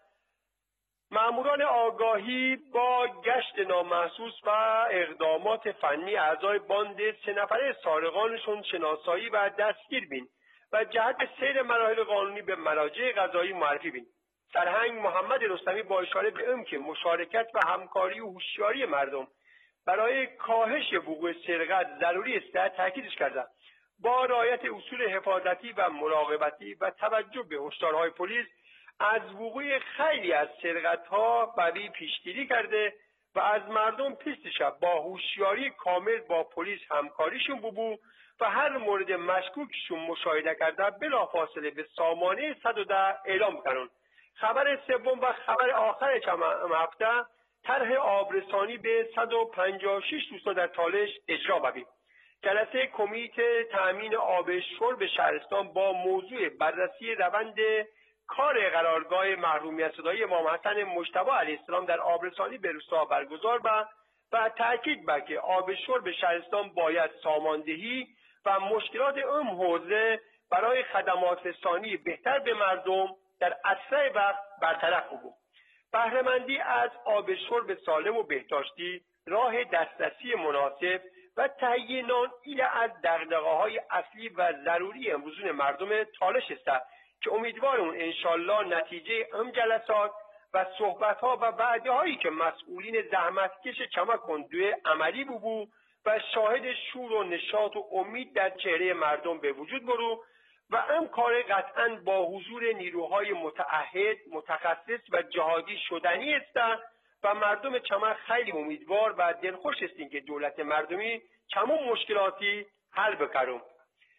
ماموران آگاهی با گشت نامحسوس و اقدامات فنی اعضای باند سه نفره سارقانشون شناسایی و دستگیر بین و جهت سیر مراحل قانونی به مراجع قضایی معرفی بین. سرهنگ محمد رستمی با اشاره به این که مشارکت و همکاری و هوشیاری مردم برای کاهش وقوع سرقت ضروری است تاکیدش کرده. با رعایت اصول حفاظتی و مراقبتی و توجه به هشدارهای پلیس از وقوع خیلی از سرقت‌ها قوی پیشگیری کرده و از مردم پیست شب با هوشیاری کامل با پلیس همکاریشون ببو و هر مورد مشکوکشون مشاهده کرده بلافاصله به سامانه صد و ده اعلام کنن. خبر سوم و خبر آخر چند هفته طرح آبرسانی به صد و پنجاه و شش روستا در تالش اجرا ببید. جلسه کمیته تأمین آب شرب شهرستان با موضوع بررسی روند کار قرارگاه محرومیت صدایی امام حسن مجتبی علیه السلام در آبرسانی به روستا برگزار با و تاکید بر که آب شرب شهرستان باید ساماندهی و مشکلات این حوزه برای خدمات رسانی بهتر به مردم در اسرع وقت برطرف بود. بهره‌مندی از آب شرب سالم و بهداشتی راه دسترسی مناسب و تهیه نان ایل از دغدغه‌های اصلی و ضروری امروزون مردم تالش است که امیدوارم انشالله نتیجه ام جلسات و صحبت‌ها و وعده‌هایی که مسئولین زحمتکش چمکندوی عملی بودو و شاهد شور و نشاط و امید در چهره مردم به وجود برو و ام کار قطعاً با حضور نیروهای متعهد، متخصص و جهادی شدنی است و مردم چمن خیلی امیدوار و دلخوش هستیم که دولت مردمی چمون مشکلاتی حل بکرم.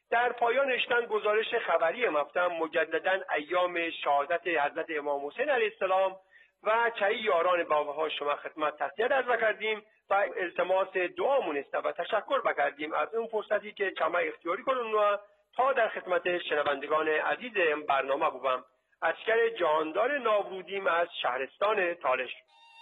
در پایان نوشتن گزارش خبری مفتم مجددا ایام شهادت حضرت امام حسین علیه السلام و چهی یاران باوها شما خدمت تسلیت عرض کردیم و التماس دعامون است و تشکر بکردیم از اون فرصتی که چما اختیاری کنون و تا در خدمت شنوندگان عزیز برنامه بودم. اسکر جهاندار ناورودیم از شهرستان تالش.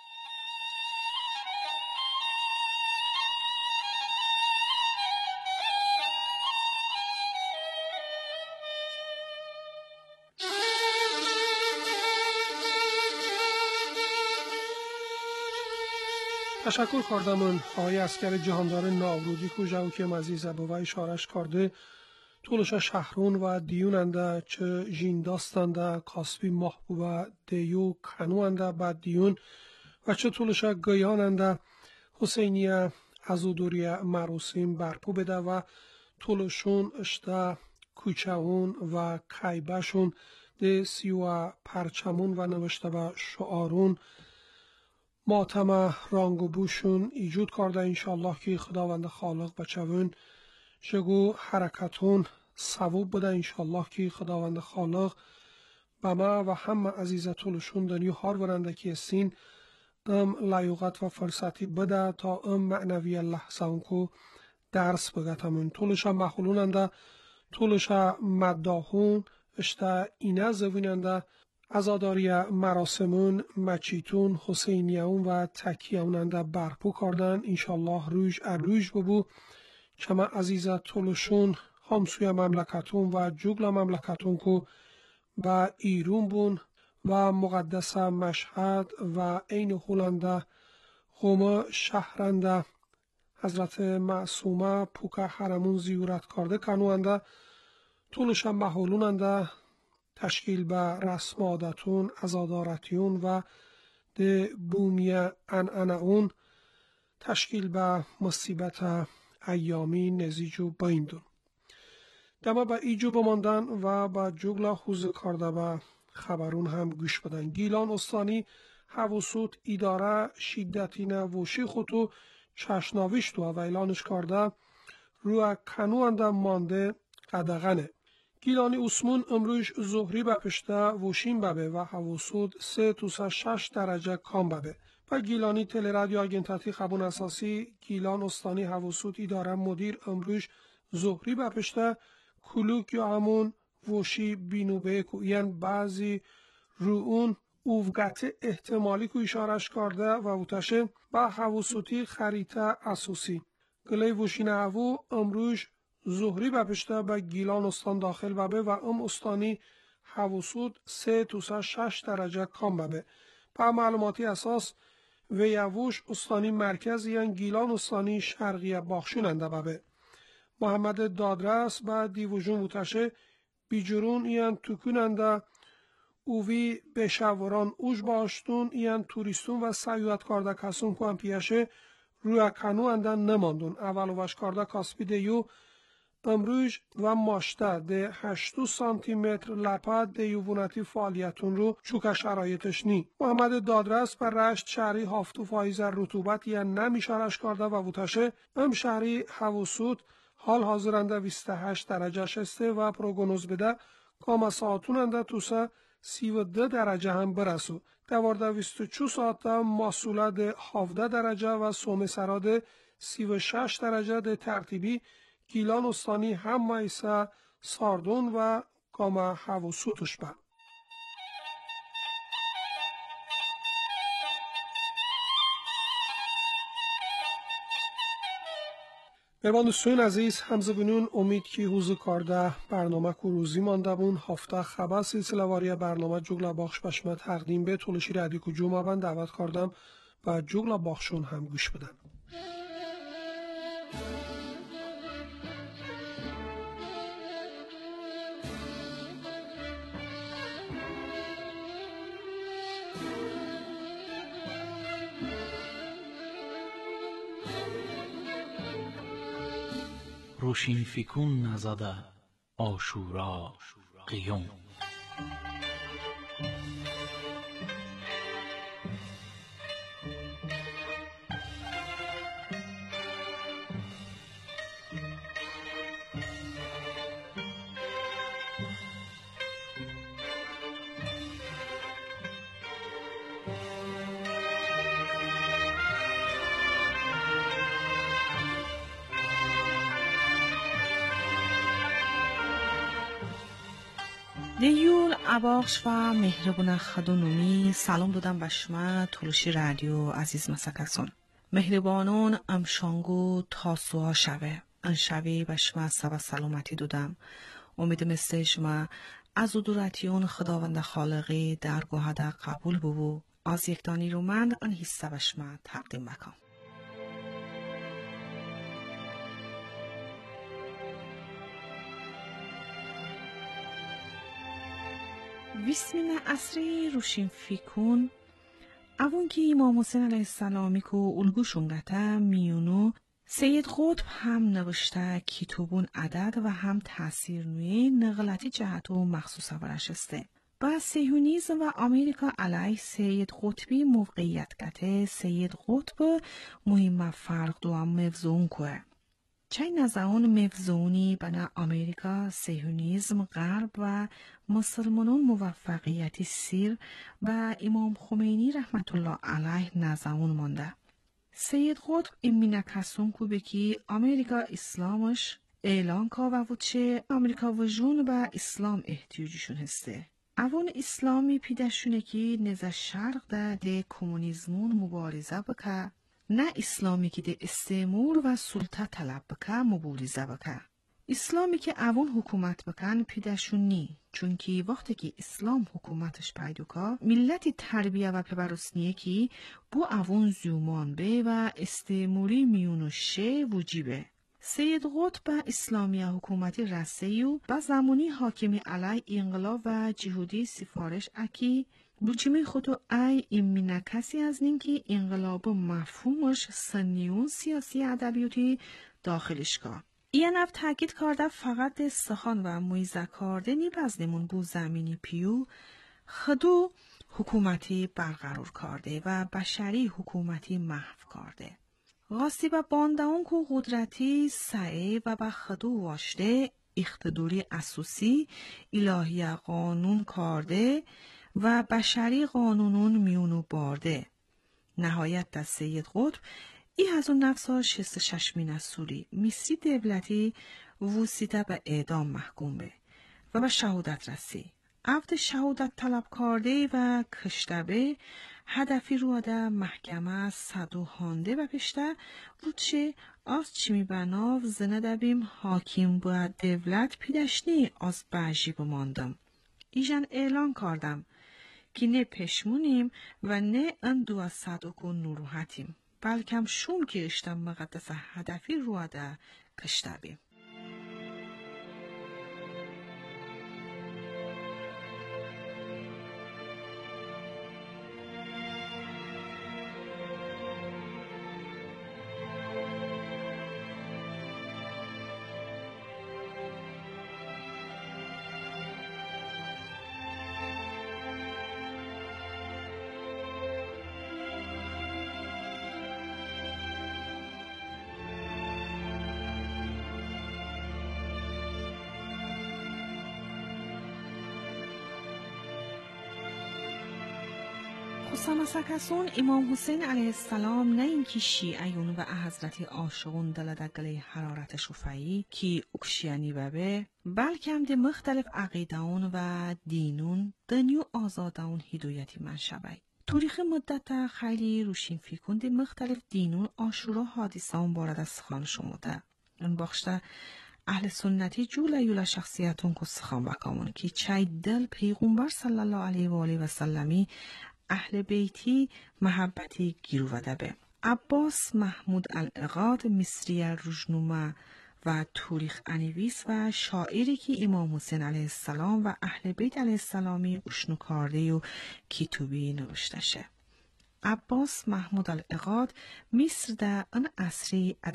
تشکر کردم آقای اسکر جهاندار ناورودی کو جو که مزیز ابو و اشارش کرده طولش شهرون و دیوننده چه جین داستنده کاسبی محبوبه دیو کنوانده بعد دیون و چه طولش گیاننده حسینیه ازودوری مراسم برپو بده و طولشون اشته کوچهون و کیبشون ده سیو پرچمون و نوشته و شعارون ماتم رانگو بوشون ایجود کرده انشالله که خداوند خالق بچون شگو حرکتون ثواب بده انشالله که خداوند خالق به ما و همه عزیز طولشون دنیو هار ورنده که سین ام لایوقت و فرصتی بده تا ام معنوی لحظه اونکو درس بگتمون طولش مخلوننده طولش مداهون اشته اینه زویننده عزاداری مراسمون مچیتون حسینیون و تکیهوننده برپو کردن انشالله روش اروش ببو کما عزیزت طولشون همسوی مملکتون و جگل مملکتون کو و ایرون بون و مقدس مشهد و این هولنده قوم شهرنده حضرت معصومه پوکه حرمون زیورت کرده کنوانده طولشون محولوننده تشکیل به رسم عادتون عزادارتیون و ده بومی انعنعون تشکیل به مصیبت ایامی نزیجو بایندون دما به ایجو بماندن و به جگلا خوز کرده به خبرون هم گوش بدن. گیلان استانی حواسوت اداره شدتین وشی خودو چشناویشتو و اعلانش کرده روی کنوانده مانده قدغنه. گیلانی اسمون امروز ظهری به پشته وشین ببه و حواسود سه تا شش درجه کام ببه. و گیلانی تل رادیو آگنتاتی خبون اساسی گیلان استانی حواسود اداره مدیر امروز ظهری به پشته کلوک یا همون وشی بینوبه که یعنی بعضی رو اون اووگت احتمالی که اشارش کرده و اوتشه با حواسوتی خریطه اساسی. گلی وشین هوا امروز ظهری به پشته به گیلان استان داخل ببه و ام استانی حواسود سه تا شش درجه کام ببه. با معلوماتی اساس و یووش استانی مرکزی یعنی گیلان استانی شرقی باخشوننده ببه. محمد دادرس با دیوژون وتشه بیجرون یعنی توکوننده اووی بشوران اوش باشتون یعنی توریستون و سیاحت کرده کسون که هم پیشه روی کنو اندن نماندون. اول وش کرده کاسبی دیو امروز و ماشته ده هشت سانتی متر لپد دیوونتی فعالیتون رو چوک شرایطش نی. محمد دادرس بر رشت شهری هافتو فایز رطوبت یا نمیشارش کرده و وتشه ام شهری حواسود حال حاضرنده بیست و هشت درجه شسته و پروگنوز بده کاما ساعتوننده توسه سی و دو درجه هم برسو. دوارده بیست و چو ساعت محصوله ده هفده درجه و سوم سراده سی و شش درجه ده ترتیبی گیلان استانی هم مایسه ساردون و کاما حواسوتش به. میوان دوستان عزیز همزبونون امید که حوزه کارده برنامه که روزی مانده بون هفته خبر سلسله واری برنامه جگل باخش بشمه تقدیم به طولشی رادیو که جمعه بند دعوت کردم و جگل باخشون هم گوش بدن. روشین فیکون نزده آشورا قیوم. دیول اباخش و مهربون خدونومی سلام دادم به شما تولوشی رادیو عزیز مسکسون مهربانون امشانگو تاسوها شوه انشوی به شما سبا سلامتی دادم امیدم است شما از ادورتیون خداوند خالقی درگاه دا قبول ببو از یک دانی رو من ان حصه به شما تقدیم بکن. ویسمین عصری روشین فیکون اون که امام حسین علیه السلامی که الگوشون گته میونو سید قطب هم نوشته کتابون عدد و هم تأثیر نوی نقلتی جهت و مخصوص ورش استه. با صهیونیسم و آمریکا علیه سید قطبی موقعیت گته سید قطب مهم فرق دو هم مفزون که. چای نزاون مفزونی بنا آمریکا صهیونیسم غرب و مسلمانان موفقیتی سیر و امام خمینی رحمت الله علیه نزاون مانده. سید قطب ایمینا کسون کو بکی آمریکا اسلامش اعلان کا و وچه آمریکا وجون با اسلام احتیاجشون هسته. اون اسلامی پیدشونه که نزا شرق ده ده کمونیزمون مبارزه بکه نه اسلامی که ده استعمار و سلطه طلب بکه مبارزه بکه. اسلامی که اون حکومت بکن پیدشون نی چون که وقتی که اسلام حکومتش پیدا که ملتی تربیه و پبرسنیه که بو اون زیومان به و استعماری میونو شه وجیبه. سید قطب اسلامی حکومتی رسیو و زمانی حاکمی علی انقلاب و جهودی سفارش اکی بوچیمی خودو ای ایمینه کسی از نینکی انقلاب مفهومش سنیون سیاسی ادبیاتی داخلش که. این نفت تاکید کرده فقط سخن و مویزه کرده نیبزنمون بو زمینی پیو خدو حکومتی برقرار کرده و بشری حکومتی محو کرده. غاسی با باندهون که قدرتی سعی و با خدو واشته اقتداری اساسی الهی قانون کرده و بشری قانونون میونو بارده. نهایت در سید قطب ای از اون نفسا شست ششمین از سوری میسی دولتی وسیطه به اعدام محکوم به و به شهادت رسی. عفت شهادت طلب کرده و کشته به هدفی رو ده محکمه صدو هانده و پشته بودشه از چیمی بناو زنه دبیم حاکم باید دولت پیدشنی از بجی بماندم. ایجان اعلان کردم که نه پشمونیم و نه اندو از صدوکو نروحتیم. بلکم شوم که اشتم مقدس هدفی رو ده کشته بیم. سمسکسون امام حسین علیه السلام نه اینکه شیعیون و حضرت عاشقون دلدگلی حرارت شفایی کی اکشیانی ببه بلکه هم ده مختلف عقیدهون و دینون دنیو آزادون هدایتی منشبه. تاریخ مدت خیلی روشین فیکون ده مختلف دینون آشورا حادثان بارد از سخان شموده. اون بخشته اهل سنتی جوله یوله شخصیتون که سخان بکامون که چای دل پیغمبر صلی الله علیه و آله و سلمی اهل بیتی محبتی گیرو و دبه. عباس محمود العقاد مصری روزنامه و تاریخ انویس و شاعری که امام حسین علیه السلام و اهل بیت علیه السلامی اشنو کرده و کتابی نوشته شه. عباس محمود العقاد مصر در ان عصری ادب